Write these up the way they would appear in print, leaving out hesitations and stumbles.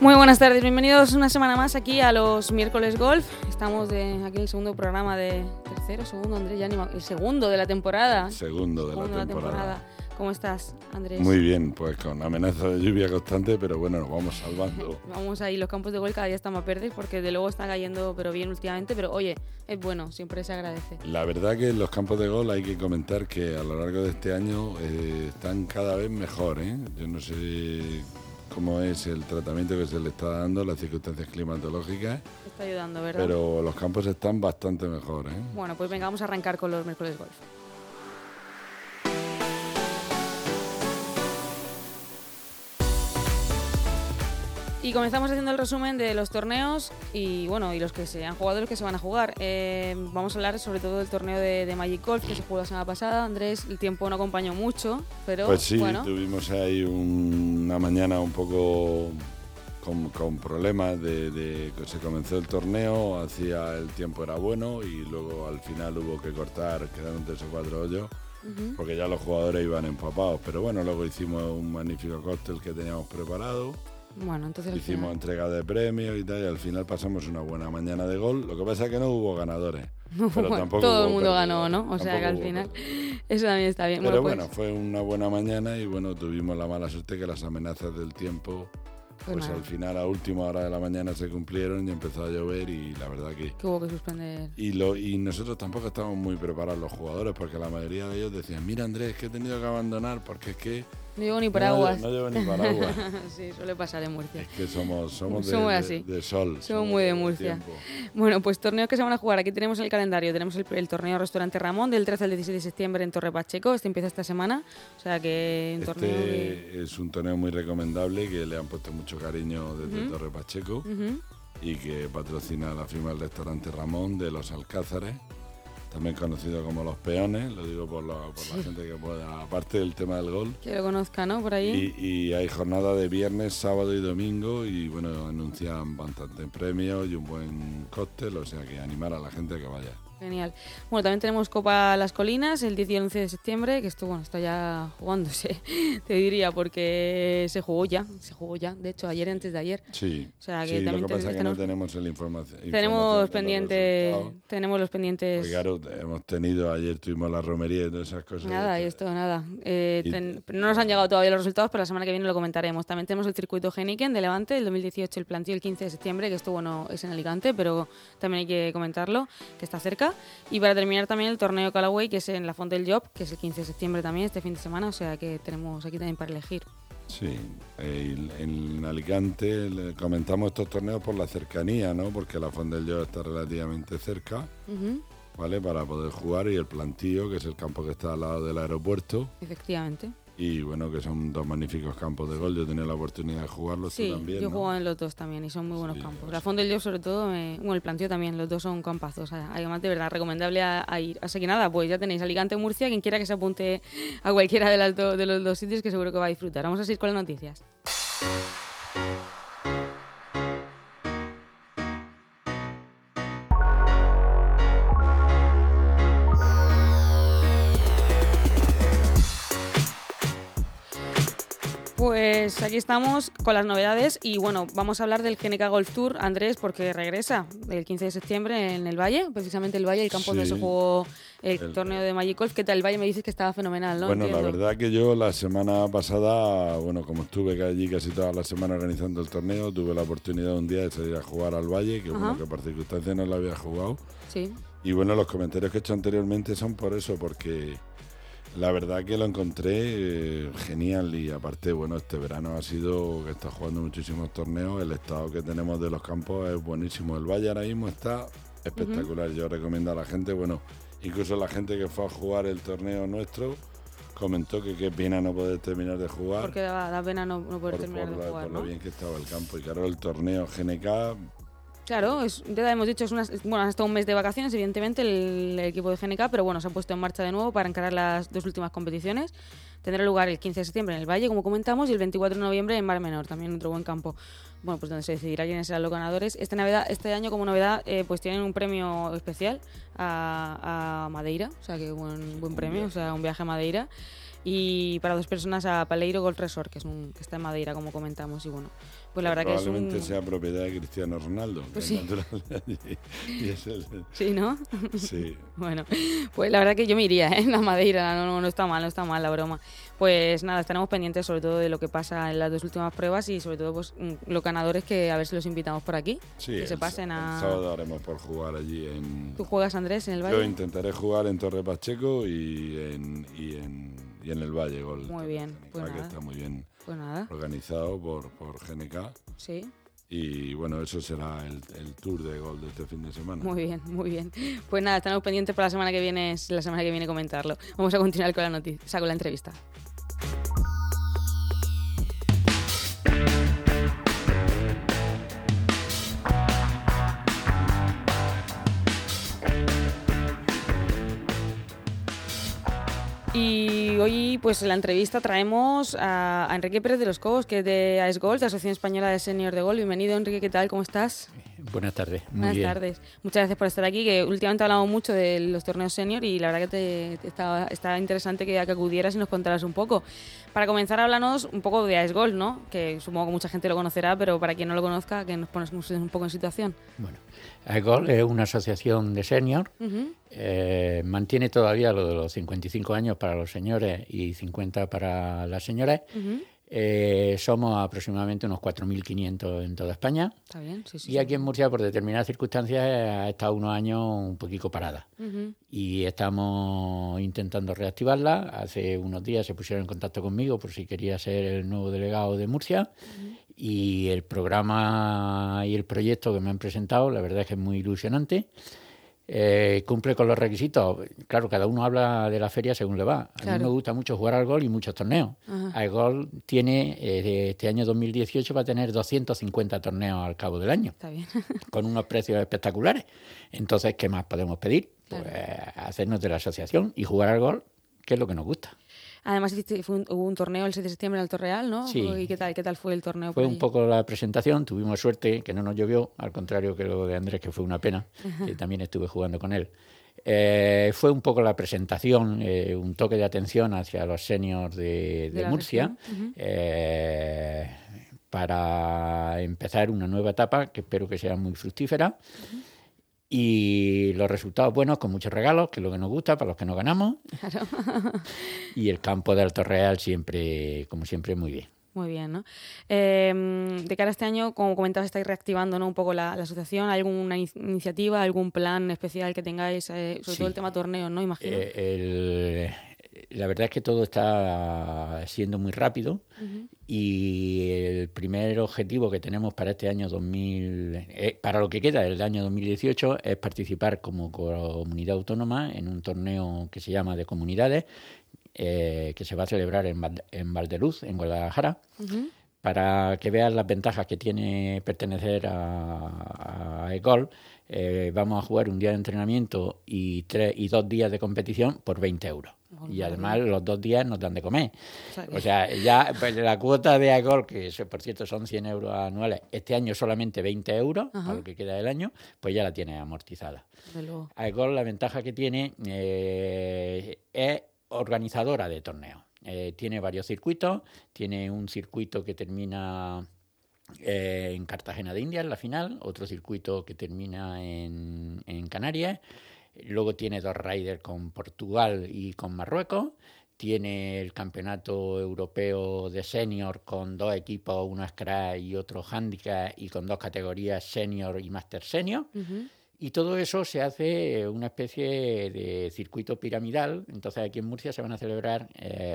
Muy buenas tardes, bienvenidos una semana más aquí a los miércoles golf. Estamos aquí en el segundo programa segundo, Andrés, ya el segundo de la temporada. Segundo de la temporada. ¿Cómo estás, Andrés? Muy bien, pues con amenaza de lluvia constante, pero bueno, nos vamos salvando. Vamos ahí, los campos de golf cada día están más verdes porque de luego está cayendo pero bien últimamente, pero oye, es bueno, siempre se agradece. La verdad que los campos de golf hay que comentar que a lo largo de este año están cada vez mejor, ¿eh? Yo no sé cómo es el tratamiento que se le está dando, las circunstancias climatológicas. Está ayudando, ¿verdad? Pero los campos están bastante mejor, ¿eh? Bueno, pues venga, vamos a arrancar con los miércoles golf. Y comenzamos haciendo el resumen de los torneos y bueno, y los que se han jugado y los que se van a jugar. Vamos a hablar sobre todo del torneo de Magic Golf que se jugó la semana pasada. Andrés, el tiempo no acompañó mucho, pero pues sí, bueno. Tuvimos ahí una mañana un poco con problemas de que se comenzó el torneo, el tiempo era bueno y luego al final hubo que cortar, quedaron 3 o 4 hoyos. Porque ya los jugadores iban empapados, pero bueno, luego hicimos un magnífico cóctel que teníamos preparado. Bueno, entonces hicimos entrega de premios y tal, y al final pasamos una buena mañana de golf. Lo que pasa es que no hubo ganadores. Pero tampoco todo el mundo ganó, ¿no? O sea que al final eso también está bien. Pero bueno, fue una buena mañana y bueno, tuvimos la mala suerte que las amenazas del tiempo, pues al final a última hora de la mañana se cumplieron y empezó a llover y la verdad que hubo que suspender. Y nosotros tampoco estábamos muy preparados los jugadores porque la mayoría de ellos decían, mira Andrés, que he tenido que abandonar porque es que no llevo ni paraguas. No llevo ni paraguas. Sí, suele pasar en Murcia. Es que somos así. De sol. Somos muy de Murcia. Bueno, pues torneos que se van a jugar. Aquí tenemos el calendario. Tenemos el torneo Restaurante Ramón del 13 al 16 de septiembre en Torre Pacheco. Este empieza esta semana. O sea que es un torneo muy recomendable que le han puesto mucho cariño desde Torre Pacheco y que patrocina la firma del Restaurante Ramón de Los Alcázares. También conocido como Los Peones, lo digo por la gente que pueda, aparte del tema del golf. Que lo conozca, ¿no? Por ahí. Y hay jornada de viernes, sábado y domingo y bueno, anuncian bastante premios y un buen cóctel, o sea que animar a la gente a que vaya. Genial. Bueno, también tenemos Copa Las Colinas el 10 y el 11 de septiembre, que esto, está ya jugándose, te diría, porque se jugó ya, de hecho, ayer antes de ayer. Sí, o sea, que también lo que pasa es que no tenemos la información. Tenemos los pendientes. Porque claro, ayer tuvimos la romería y todas esas cosas. Nada. No nos han llegado todavía los resultados, pero la semana que viene lo comentaremos. También tenemos el circuito Heineken de Levante, el 2018, el plantío el 15 de septiembre, que esto es en Alicante, pero también hay que comentarlo, que está cerca. Y para terminar también el torneo Callaway, que es en la Font del Job, que es el 15 de septiembre también, este fin de semana, o sea que tenemos aquí también para elegir. Sí, en Alicante comentamos estos torneos por la cercanía, ¿no? Porque la Font del Job está relativamente cerca, ¿vale? Para poder jugar, y el plantío, que es el campo que está al lado del aeropuerto. Efectivamente. Y bueno, que son 2 magníficos campos de golf. Yo he tenido la oportunidad de jugarlos, sí, tú también, yo ¿no? juego en los dos también y son muy buenos campos. La Font del Job sobre todo, el plantío también, los dos son campazos. Además, de verdad, recomendable a ir. Así que nada, pues ya tenéis Alicante o Murcia, quien quiera que se apunte a cualquiera de los dos sitios, que seguro que va a disfrutar. Vamos a seguir con las noticias. Pues aquí estamos con las novedades y bueno, vamos a hablar del GNK Golf Tour, Andrés, porque regresa el 15 de septiembre en el Valle, precisamente el Valle, el campo donde se jugó el torneo de Magic Golf. ¿Qué tal el Valle? Me dices que estaba fenomenal, ¿no? Bueno, la verdad que yo la semana pasada, como estuve allí casi toda la semana organizando el torneo, tuve la oportunidad un día de salir a jugar al Valle, que bueno, que por circunstancias no lo había jugado. Sí. Y bueno, los comentarios que he hecho anteriormente son por eso, porque la verdad que lo encontré genial y aparte, bueno, este verano ha sido que está jugando muchísimos torneos, el estado que tenemos de los campos es buenísimo, el Valle ahora mismo está espectacular. Yo recomiendo a la gente, bueno, incluso la gente que fue a jugar el torneo nuestro comentó que qué pena no poder terminar de jugar. Porque da pena no poder terminar de jugar, por ¿no? lo bien que estaba el campo y claro, el torneo GNK... Claro, ya hemos dicho, han estado un mes de vacaciones, evidentemente, el equipo de GNK, pero bueno, se ha puesto en marcha de nuevo para encarar las 2 últimas competiciones. Tendrá lugar el 15 de septiembre en el Valle, como comentamos, y el 24 de noviembre en Mar Menor, también otro buen campo. Bueno, pues donde se decidirá quiénes serán los ganadores. Este año, como novedad, pues tienen un premio especial a Madeira, o sea que buen premio, o sea, un viaje a Madeira. y para 2 personas a Paleiro Golf Resort, que está en Madeira, como comentamos. Y bueno, pues la verdad que probablemente sea propiedad de Cristiano Ronaldo, pues que sí. es natural de allí. Y es Sí, ¿no? Sí. Bueno, pues la verdad que yo me iría, en la Madeira, no está mal la broma. Pues nada, estaremos pendientes sobre todo de lo que pasa en las 2 últimas pruebas y sobre todo pues los ganadores, que a ver si los invitamos por aquí, Sí, que se pasen el sábado haremos por jugar allí en... ¿Tú juegas, Andrés, en el Valle? Yo intentaré jugar en Torre Pacheco y en el Valle Golf. Muy bien, pues que nada. está muy bien Pues nada. organizado por GNK. Sí. Y bueno, eso será el tour de golf de este fin de semana. Muy bien, muy bien. Pues nada, estamos pendientes para la semana que viene comentarlo. Vamos a continuar con la noticia, con la entrevista. Y hoy, pues en la entrevista traemos a Enrique Pérez de los Cobos, que es de AES Golf, de Asociación Española de Senior de Golf. Bienvenido, Enrique, ¿qué tal? ¿Cómo estás? Buenas tardes. Buenas tardes. Muchas gracias por estar aquí, que últimamente hablamos mucho de los torneos senior y la verdad que estaba interesante que acudieras y nos contaras un poco. Para comenzar, háblanos un poco de AES Golf, ¿no? Que supongo que mucha gente lo conocerá, pero para quien no lo conozca, que nos pones un poco en situación. Bueno, AES Golf es una asociación de senior. Mantiene todavía lo de los 55 años para los señores y 50 para las señoras. Somos aproximadamente unos 4.500 en toda España. Está bien, sí. Y aquí en Murcia, por determinadas circunstancias, ha estado unos años un poquito parada. Y estamos intentando reactivarla. Hace unos días se pusieron en contacto conmigo por si quería ser el nuevo delegado de Murcia. Y el programa y el proyecto que me han presentado, la verdad es que es muy ilusionante. Cumple con los requisitos. Claro, cada uno habla de la feria según le va. A mí me gusta mucho jugar al golf y muchos torneos. El golf tiene, este año 2018 va a tener 250 torneos al cabo del año. Está bien. Con unos precios espectaculares. Entonces, ¿qué más podemos pedir? Claro. Pues hacernos de la asociación y jugar al golf, que es lo que nos gusta. Además, hubo un torneo el 6 de septiembre en Alto Real, ¿no? Sí. ¿Y qué tal fue el torneo? Fue un poco la presentación, tuvimos suerte, que no nos llovió, al contrario que lo de Andrés, que fue una pena, que también estuve jugando con él. Fue un poco la presentación, un toque de atención hacia los seniors de Murcia, para empezar una nueva etapa que espero que sea muy fructífera. Y los resultados buenos, con muchos regalos, que es lo que nos gusta para los que no ganamos. Claro. Y el campo de Alto Real siempre, como siempre, muy bien. Muy bien, ¿no? De cara a este año, como comentabas, estáis reactivando, ¿no?, un poco la asociación. ¿Hay alguna iniciativa, algún plan especial que tengáis? Sobre todo el tema torneos, ¿no? Imagino. La verdad es que todo está siendo muy rápido y el primer objetivo que tenemos para este año para lo que queda del año 2018 es participar como comunidad autónoma en un torneo que se llama de comunidades, que se va a celebrar en Valdeluz, en Guadalajara, para que veas las ventajas que tiene pertenecer a EGOL. Vamos a jugar un día de entrenamiento y 2 días de competición por 20 euros. Y además los 2 días nos dan de comer. O sea, ya pues, la cuota de EGOL, que por cierto son 100 euros anuales, este año solamente 20 euros, para lo que queda del año, pues ya la tiene amortizada. EGOL, la ventaja que tiene es organizadora de torneos. Tiene varios circuitos, tiene un circuito que termina en Cartagena de Indias, la final, otro circuito que termina en Canarias, luego tiene 2 riders con Portugal y con Marruecos, tiene el campeonato europeo de senior con 2 equipos, uno Scratch y otro handicap, y con 2 categorías senior y master senior. Y todo eso se hace una especie de circuito piramidal. Entonces aquí en Murcia se van a celebrar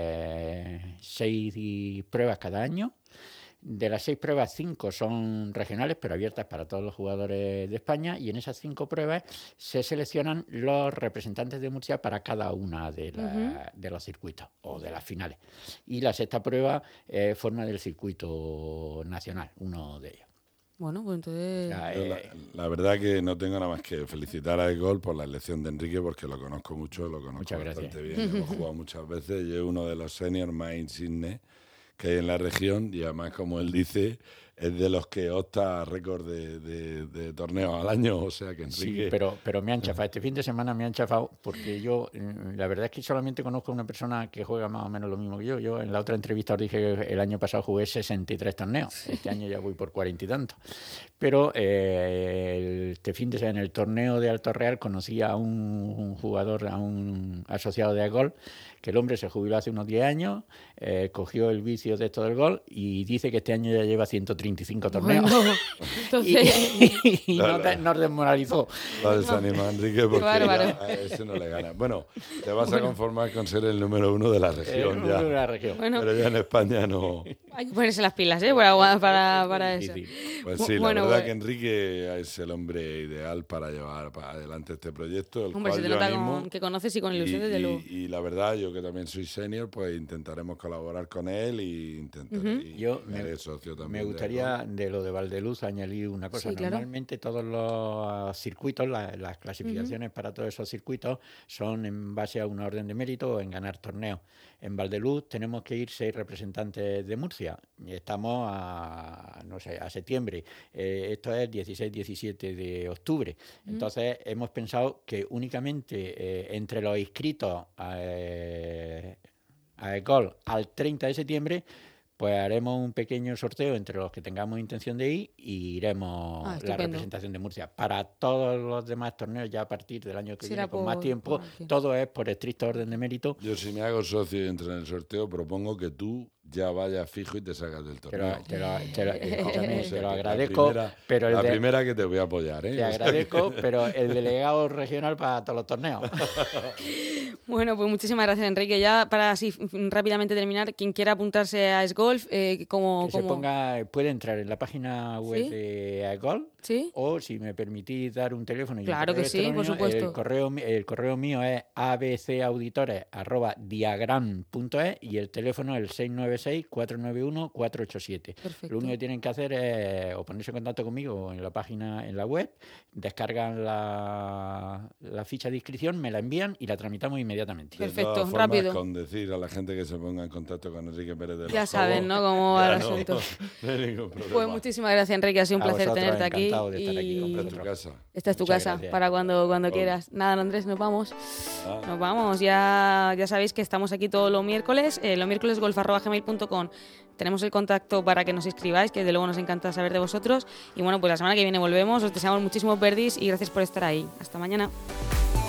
6 pruebas cada año. De las 6 pruebas, 5 son regionales, pero abiertas para todos los jugadores de España. Y en esas 5 pruebas se seleccionan los representantes de Murcia para cada una de los circuitos o de las finales. Y la 6ª prueba forma del circuito nacional, uno de ellos. Bueno, pues entonces... La verdad que no tengo nada más que felicitar a EGOL por la elección de Enrique, porque lo conozco mucho, lo conozco bastante bien. Hemos jugado muchas veces y es uno de los seniors más insignes que hay en la región y además, como él dice, es de los que opta a récord de torneos al año, o sea que Enrique... Sí, pero me han chafado. Este fin de semana me han chafado porque yo, la verdad es que solamente conozco a una persona que juega más o menos lo mismo que yo. Yo en la otra entrevista os dije que el año pasado jugué 63 torneos. Este año ya voy por 40 y tantos. Pero este fin de semana en el torneo de Alto Real conocí a un jugador, a un asociado de golf, que el hombre se jubiló hace unos 10 años, cogió el vicio de esto del golf y dice que este año ya lleva 135 torneos. Bueno, entonces... y nos desmoralizó. Va a desanimar, Enrique, porque a ese no le gana. Bueno, te vas a conformar con ser el número 1 de la región. Ya. De la región. Bueno, pero ya en España no... hay que ponerse las pilas, para eso. Pues sí, Bueno, la verdad que Enrique es el hombre ideal para llevar para adelante este proyecto. Hombre, se te nota que conoces y con ilusión, desde luego. Y la verdad, yo que también soy senior, pues intentaremos colaborar con él y Yo me socio también. Me gustaría de lo de Valdeluz añadir una cosa. Sí, claro. Normalmente todos los circuitos, las clasificaciones para todos esos circuitos son en base a una orden de mérito o en ganar torneos. En Valdeluz tenemos que ir 6 representantes de Murcia. Estamos a septiembre. Esto es 16-17 de octubre. Entonces hemos pensado que únicamente entre los inscritos a ECOL al 30 de septiembre pues haremos un pequeño sorteo entre los que tengamos intención de ir y iremos la representación de Murcia. Para todos los demás torneos, ya a partir del año que viene, con más tiempo, todo es por estricto orden de mérito. Yo, si me hago socio y entro en el sorteo, propongo que tú ya vayas fijo y te sacas del torneo. Te lo agradezco, pero la primera que te voy a apoyar, ¿eh? Te agradezco, pero el delegado regional para todos los torneos. Bueno, pues muchísimas gracias, Enrique. Ya para así rápidamente terminar, quien quiera apuntarse a Golf, se ponga, puede entrar en la página web de AESGolf, o si me permitís dar un teléfono. Claro que sí, por supuesto. El correo mío es abcauditores@diagram.es y el teléfono es el 696-491-487. Perfecto. Lo único que tienen que hacer es o ponerse en contacto conmigo en la página, en la web, descargan la ficha de inscripción, me la envían y la tramitamos inmediatamente. Perfecto, rápido. Con decir a la gente que se ponga en contacto con Enrique Pérez de los Ya saben, ¿no?, cómo va el asunto. No hay ningún problema. Pues muchísimas gracias, Enrique. Ha sido un placer tenerte aquí. De estar aquí. Esta es tu casa. Esta es tu casa, gracias. Para cuando quieras. Nada, Andrés, nos vamos. Nos vamos. Ya sabéis que estamos aquí todos los miércoles. Los miércoles golf@gmail.com. Tenemos el contacto para que nos escribáis, que de luego nos encanta saber de vosotros. Y bueno, pues la semana que viene volvemos. Os deseamos muchísimos birdies y gracias por estar ahí. Hasta mañana.